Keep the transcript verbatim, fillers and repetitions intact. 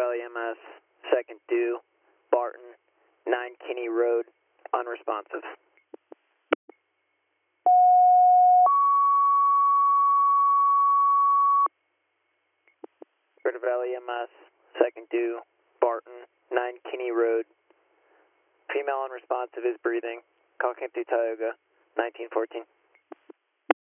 Valley M S, second due, Barton, nine Kinney Road, unresponsive. River Valley M S, second due, Barton, nine Kinney Road. Female unresponsive is breathing. Call came through Tioga, nineteen fourteen.